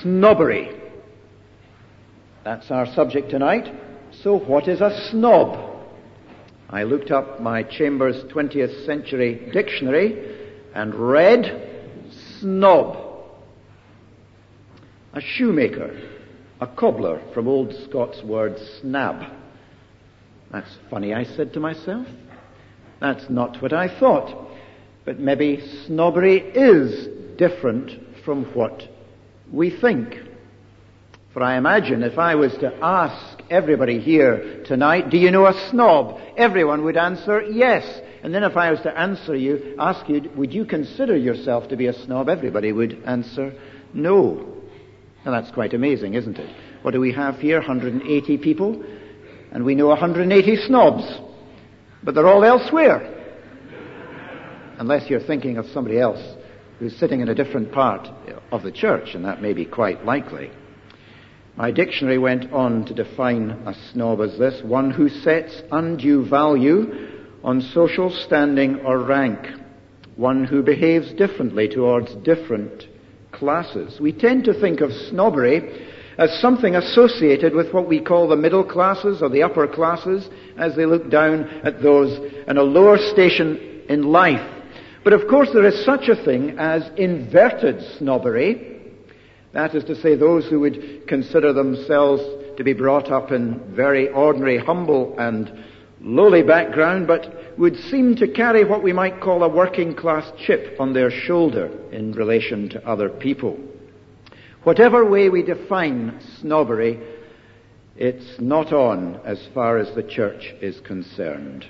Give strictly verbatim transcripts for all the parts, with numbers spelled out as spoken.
Snobbery. That's our subject tonight. So what is a snob? I looked up my Chambers twentieth century dictionary and read snob. A shoemaker, a cobbler, from old Scots word snab. That's funny, I said to myself. That's not what I thought. But maybe snobbery is different from what we think. For I imagine if I was to ask everybody here tonight, do you know a snob? Everyone would answer yes. And then if I was to answer you, ask you, would you consider yourself to be a snob? Everybody would answer no. Now that's quite amazing, isn't it? What do we have here? one hundred eighty people. And we know one hundred eighty snobs. But they're all elsewhere. Unless you're thinking of somebody else who's sitting in a different part of the church, and that may be quite likely. My dictionary went on to define a snob as this: one who sets undue value on social standing or rank, one who behaves differently towards different classes. We tend to think of snobbery as something associated with what we call the middle classes or the upper classes, as they look down at those in a lower station in life. But of course there is such a thing as inverted snobbery. That is to say, those who would consider themselves to be brought up in very ordinary, humble and lowly background, but would seem to carry what we might call a working class chip on their shoulder in relation to other people. Whatever way we define snobbery, it's not on as far as the church is concerned.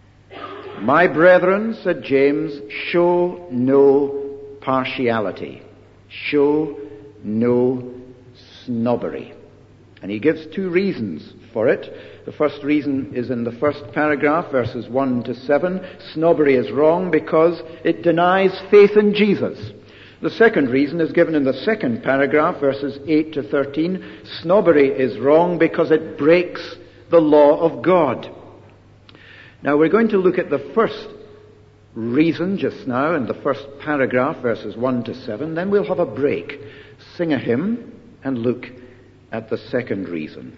My brethren, said James, show no partiality. Show no snobbery. And he gives two reasons for it. The first reason is in the first paragraph, verses one to seven. Snobbery is wrong because it denies faith in Jesus. The second reason is given in the second paragraph, verses eight to thirteen. Snobbery is wrong because it breaks the law of God. Now we're going to look at the first reason just now in the first paragraph, verses one to seven. Then we'll have a break, sing a hymn, and look at the second reason.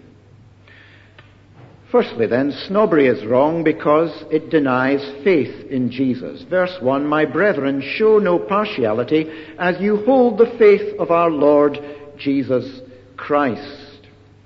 Firstly then, snobbery is wrong because it denies faith in Jesus. Verse one, my brethren, show no partiality as you hold the faith of our Lord Jesus Christ.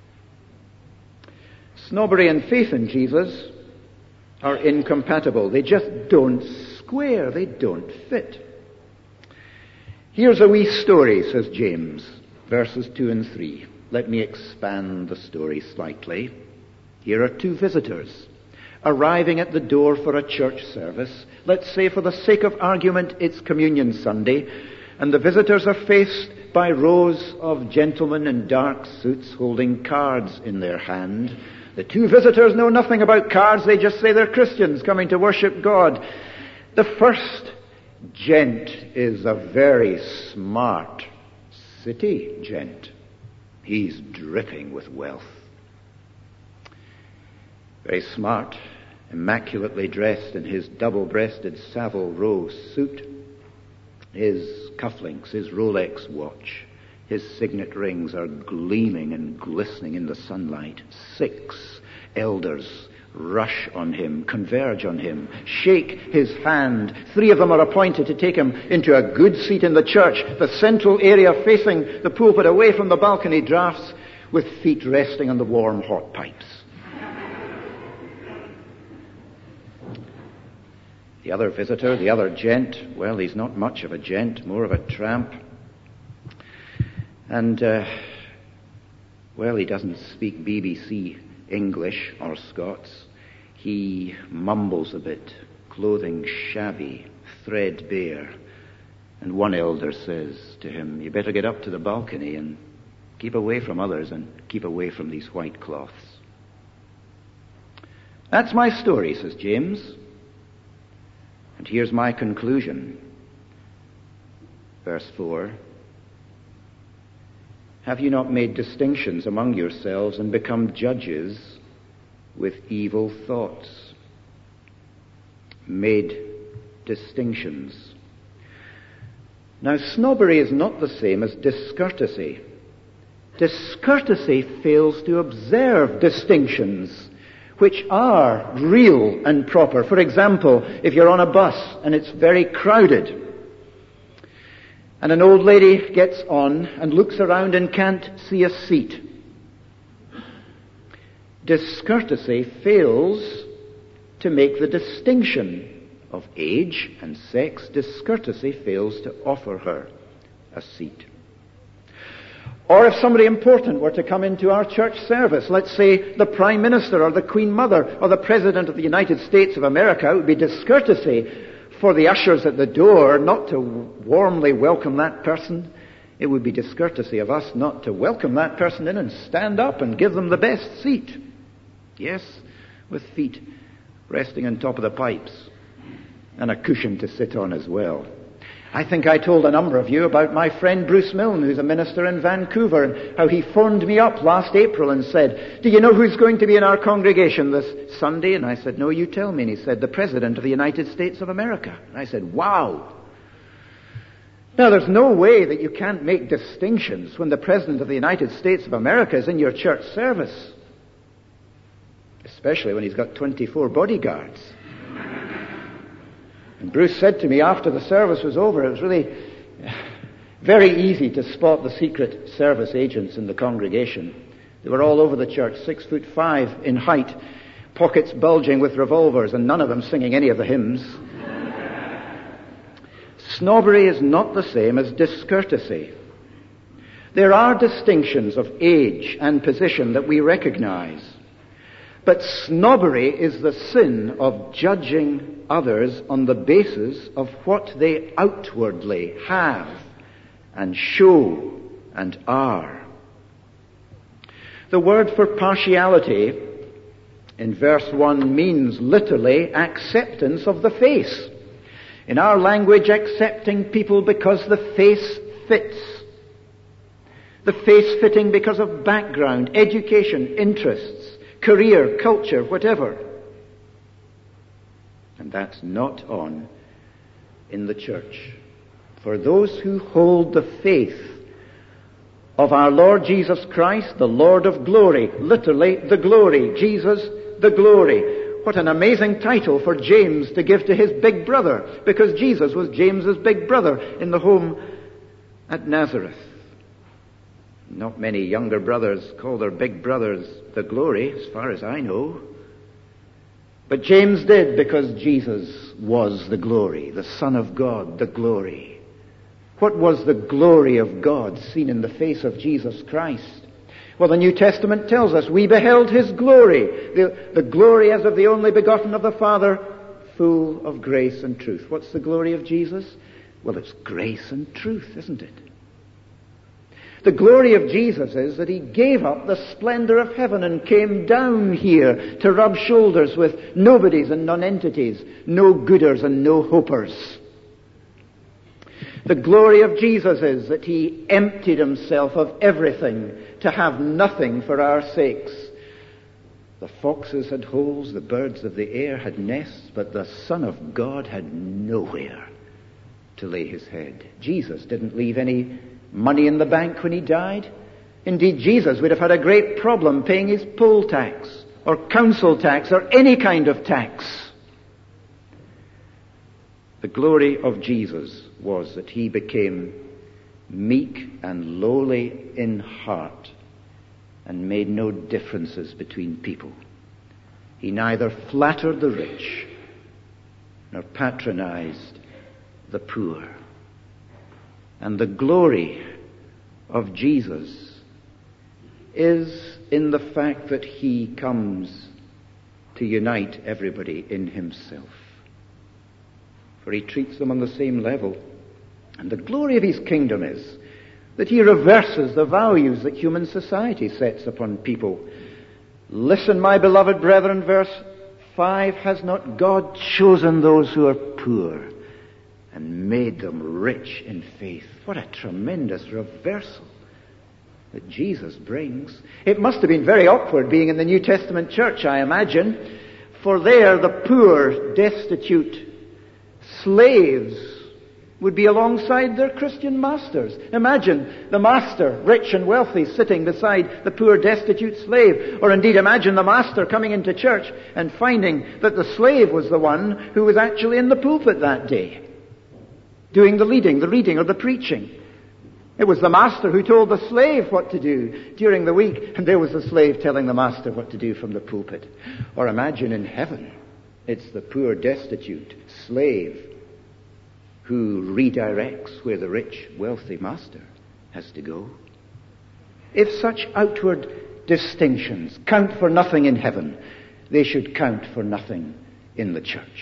Snobbery and faith in Jesus are incompatible. They just don't square. They don't fit. Here's a wee story, says James, verses two and three. Let me expand the story slightly. Here are two visitors arriving at the door for a church service. Let's say for the sake of argument it's Communion Sunday, and the visitors are faced by rows of gentlemen in dark suits holding cards in their hand. The two visitors know nothing about cards. They just say they're Christians coming to worship God. The first gent is a very smart city gent. He's dripping with wealth. Very smart, immaculately dressed in his double-breasted Savile Row suit, his cufflinks, his Rolex watch, his signet rings are gleaming and glistening in the sunlight. Six elders rush on him, converge on him, shake his hand. Three of them are appointed to take him into a good seat in the church, the central area facing the pulpit, away from the balcony drafts, with feet resting on the warm hot pipes. The other visitor, the other gent, well, he's not much of a gent, more of a tramp. And, uh, well, he doesn't speak B B C English or Scots. He mumbles a bit, clothing shabby, threadbare. And one elder says to him, you better get up to the balcony and keep away from others and keep away from these white cloths. That's my story, says James. And here's my conclusion. Verse four. Have you not made distinctions among yourselves and become judges with evil thoughts? Made distinctions. Now, snobbery is not the same as discourtesy. Discourtesy fails to observe distinctions which are real and proper. For example, if you're on a bus and it's very crowded, and an old lady gets on and looks around and can't see a seat, discourtesy fails to make the distinction of age and sex. Discourtesy fails to offer her a seat. Or if somebody important were to come into our church service, let's say the Prime Minister or the Queen Mother or the President of the United States of America, it would be discourtesy for the ushers at the door not to warmly welcome that person. It would be discourtesy of us not to welcome that person in and stand up and give them the best seat. Yes, with feet resting on top of the pipes and a cushion to sit on as well. I think I told a number of you about my friend Bruce Milne, who's a minister in Vancouver, and how he phoned me up last April and said, "Do you know who's going to be in our congregation this Sunday?" And I said, "No, you tell me." And he said, "The President of the United States of America." And I said, "Wow." Now, there's no way that you can't make distinctions when the President of the United States of America is in your church service, especially when he's got twenty-four bodyguards. And Bruce said to me after the service was over, it was really very easy to spot the Secret Service agents in the congregation. They were all over the church, six foot five in height, pockets bulging with revolvers, and none of them singing any of the hymns. Snobbery is not the same as discourtesy. There are distinctions of age and position that we recognize. But snobbery is the sin of judging others on the basis of what they outwardly have and show and are. The word for partiality in verse one means literally acceptance of the face. In our language, accepting people because the face fits. The face fitting because of background, education, interests, career, culture, whatever. And that's not on in the church. For those who hold the faith of our Lord Jesus Christ, the Lord of glory, literally the glory, Jesus the glory. What an amazing title for James to give to his big brother, because Jesus was James's big brother in the home at Nazareth. Not many younger brothers call their big brothers the glory, as far as I know. But James did, because Jesus was the glory, the Son of God, the glory. What was the glory of God seen in the face of Jesus Christ? Well, the New Testament tells us we beheld his glory, the, the glory as of the only begotten of the Father, full of grace and truth. What's the glory of Jesus? Well, it's grace and truth, isn't it? The glory of Jesus is that he gave up the splendor of heaven and came down here to rub shoulders with nobodies and nonentities, no-gooders and no-hopers. The glory of Jesus is that he emptied himself of everything to have nothing for our sakes. The foxes had holes, the birds of the air had nests, but the Son of God had nowhere to lay his head. Jesus didn't leave any money in the bank when he died. Indeed, Jesus would have had a great problem paying his poll tax or council tax or any kind of tax. The glory of Jesus was that he became meek and lowly in heart and made no differences between people. He neither flattered the rich nor patronized the poor. And the glory of Jesus is in the fact that he comes to unite everybody in himself. For he treats them on the same level. And the glory of his kingdom is that he reverses the values that human society sets upon people. Listen, my beloved brethren, verse five, has not God chosen those who are poor and made them rich in faith? What a tremendous reversal that Jesus brings. It must have been very awkward being in the New Testament church, I imagine, for there the poor, destitute slaves would be alongside their Christian masters. Imagine the master, rich and wealthy, sitting beside the poor, destitute slave. Or indeed imagine the master coming into church and finding that the slave was the one who was actually in the pulpit that day, doing the leading, the reading, or the preaching. It was the master who told the slave what to do during the week, and there was the slave telling the master what to do from the pulpit. Or imagine in heaven, it's the poor, destitute slave who redirects where the rich, wealthy master has to go. If such outward distinctions count for nothing in heaven, they should count for nothing in the church.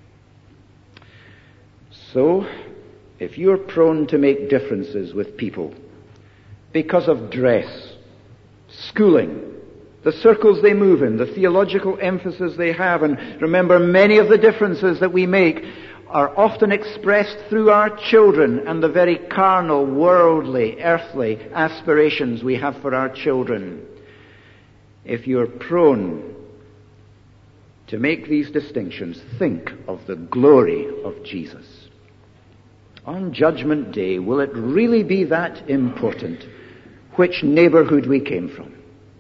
So, if you're prone to make differences with people because of dress, schooling, the circles they move in, the theological emphasis they have, and remember, many of the differences that we make are often expressed through our children and the very carnal, worldly, earthly aspirations we have for our children. If you're prone to make these distinctions, think of the glory of Jesus. On Judgment Day, will it really be that important which neighborhood we came from?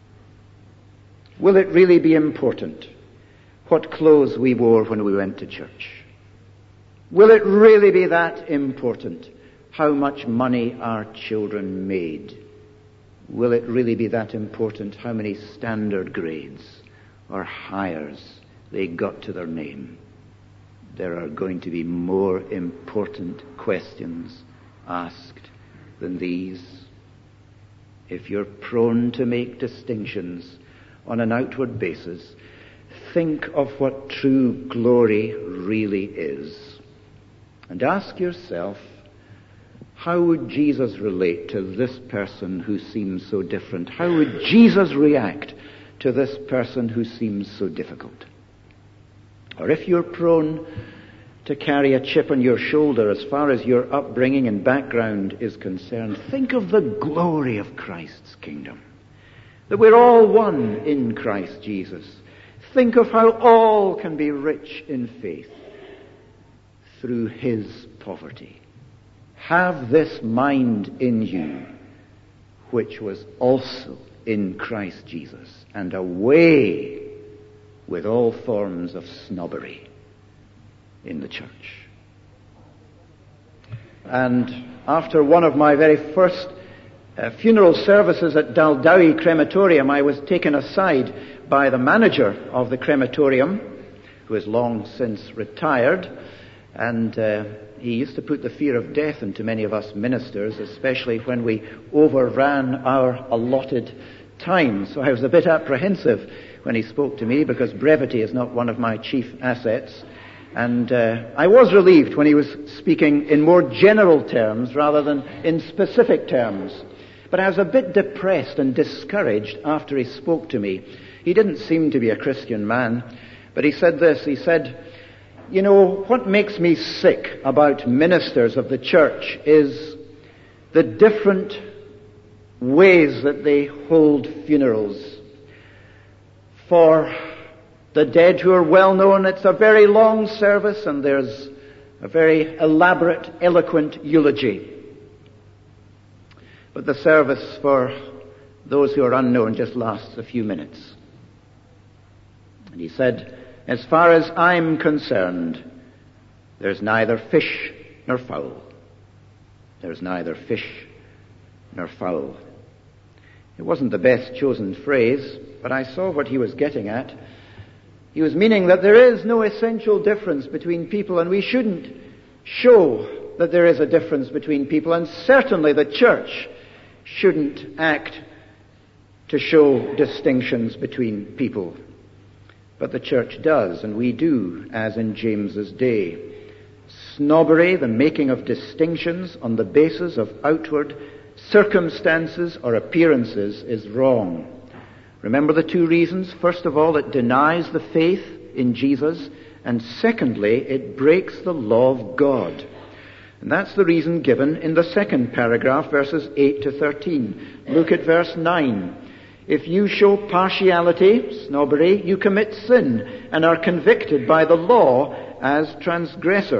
Will it really be important what clothes we wore when we went to church? Will it really be that important how much money our children made? Will it really be that important how many standard grades or hires they got to their name? There are going to be more important questions asked than these. If you're prone to make distinctions on an outward basis, think of what true glory really is. And ask yourself, how would Jesus relate to this person who seems so different? How would Jesus react to this person who seems so difficult? Or if you're prone to carry a chip on your shoulder as far as your upbringing and background is concerned, think of the glory of Christ's kingdom. That we're all one in Christ Jesus. Think of how all can be rich in faith through his poverty. Have this mind in you, which was also in Christ Jesus, and away with all forms of snobbery in the church. And after one of my very first uh, funeral services at Daldowie Crematorium, I was taken aside by the manager of the crematorium, who has long since retired. And uh, he used to put the fear of death into many of us ministers, especially when we overran our allotted time. So I was a bit apprehensive when he spoke to me, because brevity is not one of my chief assets. And uh, I was relieved when he was speaking in more general terms rather than in specific terms. But I was a bit depressed and discouraged after he spoke to me. He didn't seem to be a Christian man, but he said this, he said, you know, what makes me sick about ministers of the church is the different ways that they hold funerals. For the dead who are well known, it's a very long service and there's a very elaborate, eloquent eulogy. But the service for those who are unknown just lasts a few minutes. And he said, as far as I'm concerned, there's neither fish nor fowl. There's neither fish nor fowl. It wasn't the best chosen phrase, but I saw what he was getting at. He was meaning that there is no essential difference between people, and we shouldn't show that there is a difference between people, and certainly the church shouldn't act to show distinctions between people. But the church does, and we do, as in James's day. Snobbery, the making of distinctions on the basis of outward circumstances or appearances, is wrong. Remember the two reasons. First of all, it denies the faith in Jesus, and secondly, it breaks the law of God. And that's the reason given in the second paragraph, verses eight to thirteen. Look at verse nine. If you show partiality, snobbery, you commit sin and are convicted by the law as transgressor.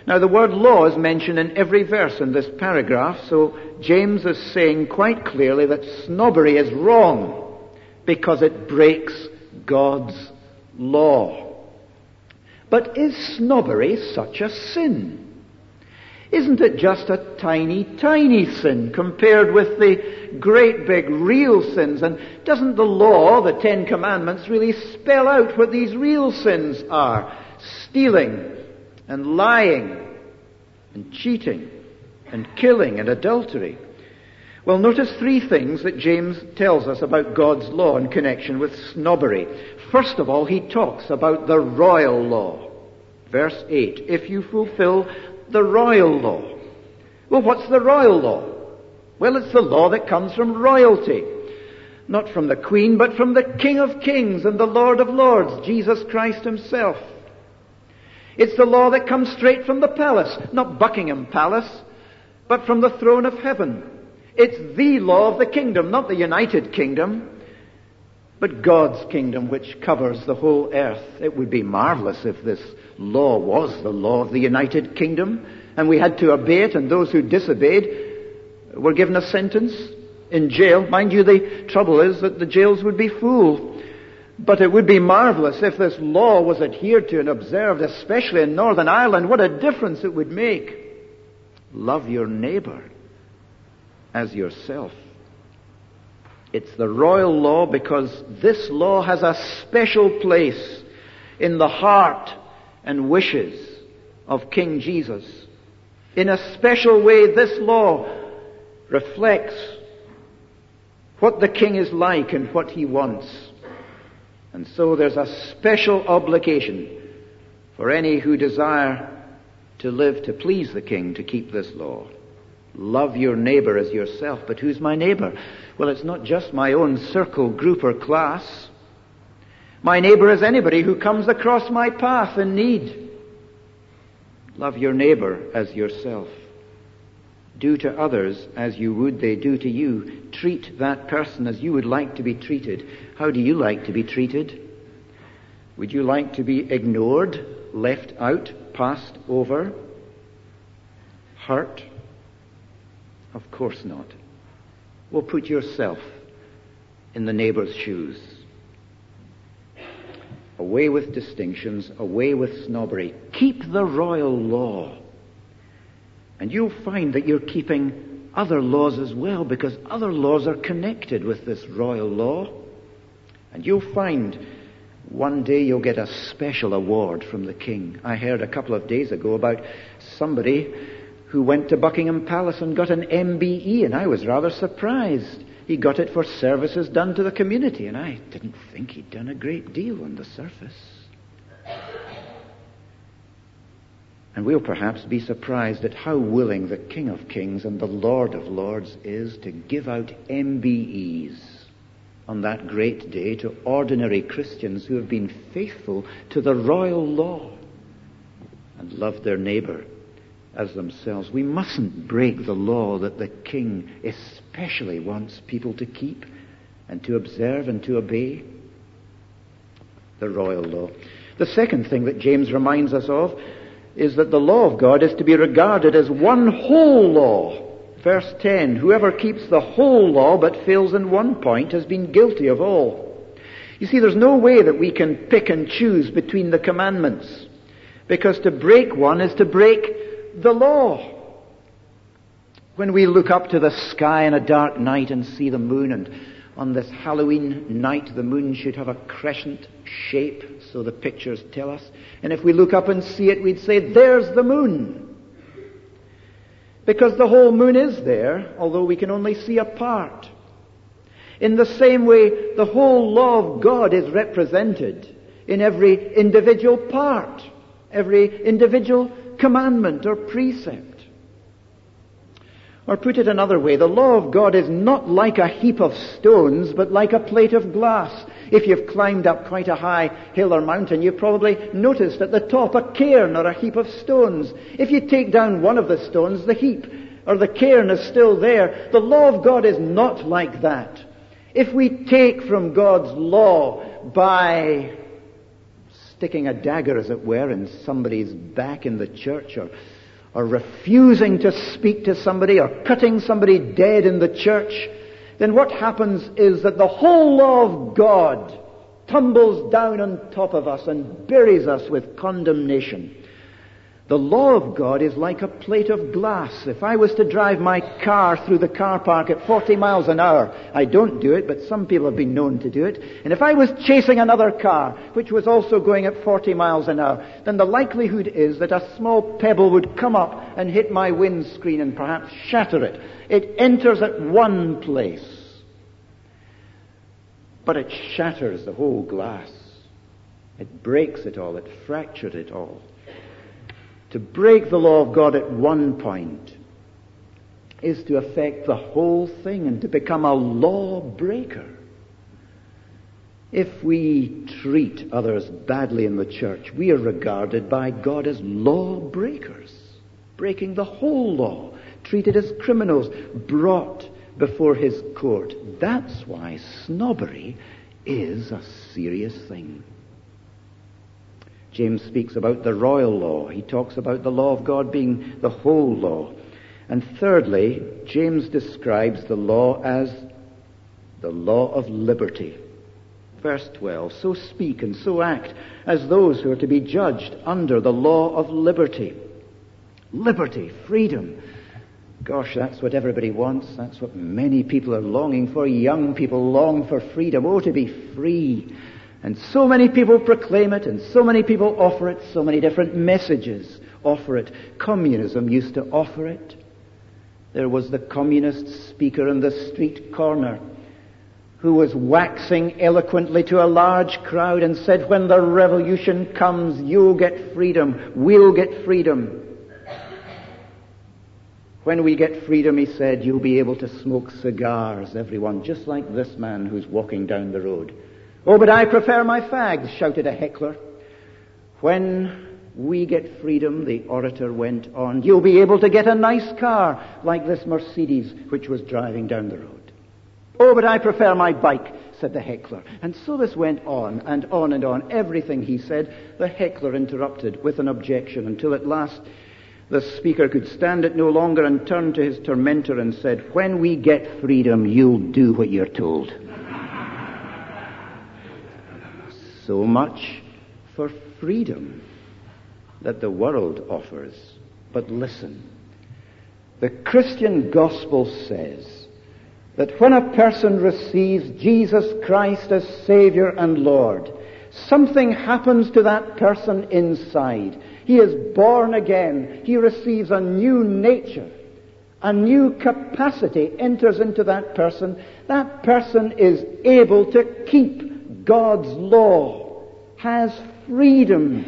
Now, the word law is mentioned in every verse in this paragraph, so James is saying quite clearly that snobbery is wrong because it breaks God's law. But is snobbery such a sin? Isn't it just a tiny, tiny sin compared with the great big real sins? And doesn't the law, the Ten Commandments, really spell out what these real sins are? Stealing and lying and cheating and killing and adultery. Well, notice three things that James tells us about God's law in connection with snobbery. First of all, he talks about the royal law. Verse eight, if you fulfill the royal law. Well, what's the royal law? Well, it's the law that comes from royalty. Not from the Queen, but from the King of Kings and the Lord of Lords, Jesus Christ himself. It's the law that comes straight from the palace, not Buckingham Palace, but from the throne of heaven. It's the law of the kingdom, not the United Kingdom, but God's kingdom, which covers the whole earth. It would be marvelous if this law was the law of the United Kingdom, and we had to obey it, and those who disobeyed were given a sentence in jail. Mind you, the trouble is that the jails would be full. But it would be marvelous if this law was adhered to and observed, especially in Northern Ireland. What a difference it would make. Love your neighbor as yourself. It's the royal law because this law has a special place in the heart and wishes of King Jesus. In a special way, this law reflects what the King is like and what he wants. And so there's a special obligation for any who desire to live to please the King to keep this law. Love your neighbor as yourself. But who's my neighbor? Well, it's not just my own circle, group, or class. My neighbor is anybody who comes across my path in need. Love your neighbor as yourself. Do to others as you would they do to you. Treat that person as you would like to be treated. How do you like to be treated? Would you like to be ignored, left out, passed over, hurt? Of course not. Well, put yourself in the neighbor's shoes. Away with distinctions, away with snobbery. Keep the royal law. And you'll find that you're keeping other laws as well, because other laws are connected with this royal law. And you'll find one day you'll get a special award from the King. I heard a couple of days ago about somebody who went to Buckingham Palace and got an M B E, and I was rather surprised. He got it for services done to the community, and I didn't think he'd done a great deal on the surface. And we'll perhaps be surprised at how willing the King of Kings and the Lord of Lords is to give out M B Es on that great day to ordinary Christians who have been faithful to the royal law and loved their neighbor as themselves. We mustn't break the law that the King especially wants people to keep and to observe and to obey. The royal law. The second thing that James reminds us of is that the law of God is to be regarded as one whole law. Verse ten, whoever keeps the whole law but fails in one point has been guilty of all. You see, there's no way that we can pick and choose between the commandments, because to break one is to break the law. When we look up to the sky on a dark night and see the moon, and on this Halloween night the moon should have a crescent shape, so the pictures tell us. And if we look up and see it, we'd say, there's the moon. Because the whole moon is there, although we can only see a part. In the same way, the whole law of God is represented in every individual part, every individual commandment or precept. Or put it another way, the law of God is not like a heap of stones, but like a plate of glass. If you've climbed up quite a high hill or mountain, you've probably noticed at the top a cairn or a heap of stones. If you take down one of the stones, the heap or the cairn is still there. The law of God is not like that. If we take from God's law by sticking a dagger, as it were, in somebody's back in the church, or or refusing to speak to somebody, or cutting somebody dead in the church, then what happens is that the whole law of God tumbles down on top of us and buries us with condemnation. The law of God is like a plate of glass. If I was to drive my car through the car park at forty miles an hour, I don't do it, but some people have been known to do it, and if I was chasing another car, which was also going at forty miles an hour, then the likelihood is that a small pebble would come up and hit my windscreen and perhaps shatter it. It enters at one place, but it shatters the whole glass. It breaks it all. It fractures it all. To break the law of God at one point is to affect the whole thing and to become a lawbreaker. If we treat others badly in the church, we are regarded by God as lawbreakers, breaking the whole law, treated as criminals, brought before his court. That's why snobbery is a serious thing. James speaks about the royal law. He talks about the law of God being the whole law. And thirdly, James describes the law as the law of liberty. Verse twelve, so speak and so act as those who are to be judged under the law of liberty. Liberty, freedom. Gosh, that's what everybody wants. That's what many people are longing for. Young people long for freedom. Oh, to be free. And so many people proclaim it, and so many people offer it, so many different messages offer it. Communism used to offer it. There was the communist speaker in the street corner who was waxing eloquently to a large crowd and said, when the revolution comes, you'll get freedom, we'll get freedom. When we get freedom, he said, you'll be able to smoke cigars, everyone, just like this man who's walking down the road. Oh, but I prefer my fags, shouted a heckler. When we get freedom, the orator went on, you'll be able to get a nice car like this Mercedes which was driving down the road. Oh, but I prefer my bike, said the heckler. And so this went on and on and on. Everything he said, the heckler interrupted with an objection until at last the speaker could stand it no longer and turned to his tormentor and said, when we get freedom, you'll do what you're told. So much for freedom that the world offers. But listen, the Christian gospel says that when a person receives Jesus Christ as Savior and Lord, something happens to that person inside. He is born again. He receives a new nature. A new capacity enters into that person. That person is able to keep God's law, has freedom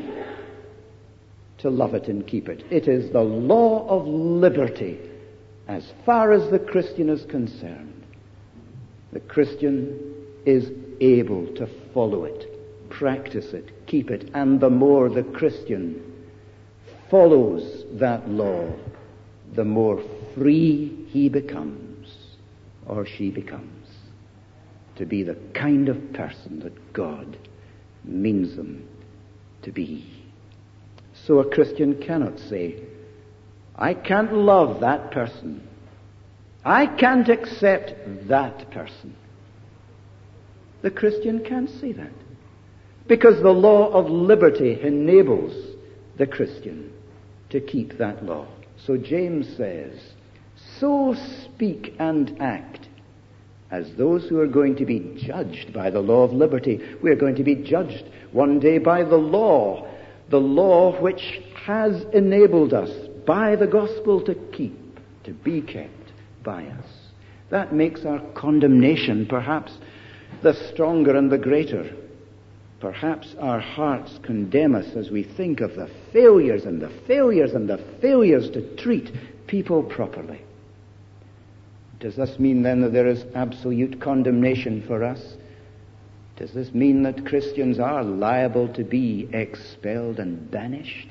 to love it and keep it. It is the law of liberty as far as the Christian is concerned. The Christian is able to follow it, practice it, keep it, and the more the Christian follows that law, the more free he becomes, or she becomes, to be the kind of person that God means them to be. So a Christian cannot say, I can't love that person. I can't accept that person. The Christian can't say that, because the law of liberty enables the Christian to keep that law. So James says, so speak and act as those who are going to be judged by the law of liberty. We are going to be judged one day by the law, the law which has enabled us by the gospel to keep, to be kept by us. That makes our condemnation perhaps the stronger and the greater. Perhaps our hearts condemn us as we think of the failures and the failures and the failures to treat people properly. Does this mean then that there is absolute condemnation for us? Does this mean that Christians are liable to be expelled and banished?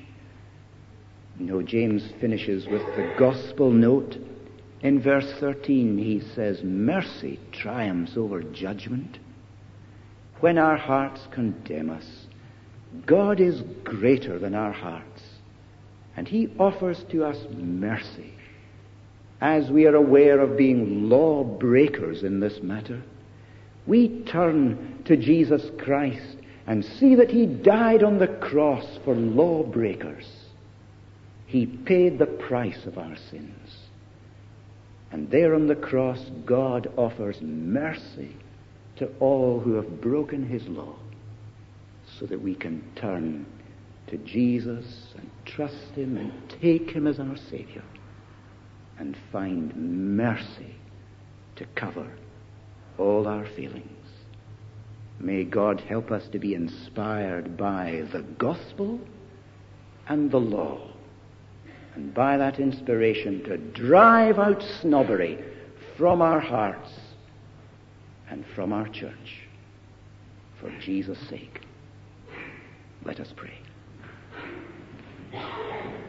No, James finishes with the gospel note. In verse thirteen he says, mercy triumphs over judgment. When our hearts condemn us, God is greater than our hearts, And he offers to us mercy. As we are aware of being lawbreakers in this matter, we turn to Jesus Christ and see that he died on the cross for lawbreakers. He paid the price of our sins. And there on the cross, God offers mercy to all who have broken his law, so that we can turn to Jesus and trust him and take him as our Savior and find mercy to cover all our feelings. May God help us to be inspired by the gospel and the law, and by that inspiration to drive out snobbery from our hearts and from our church. For Jesus' sake, let us pray.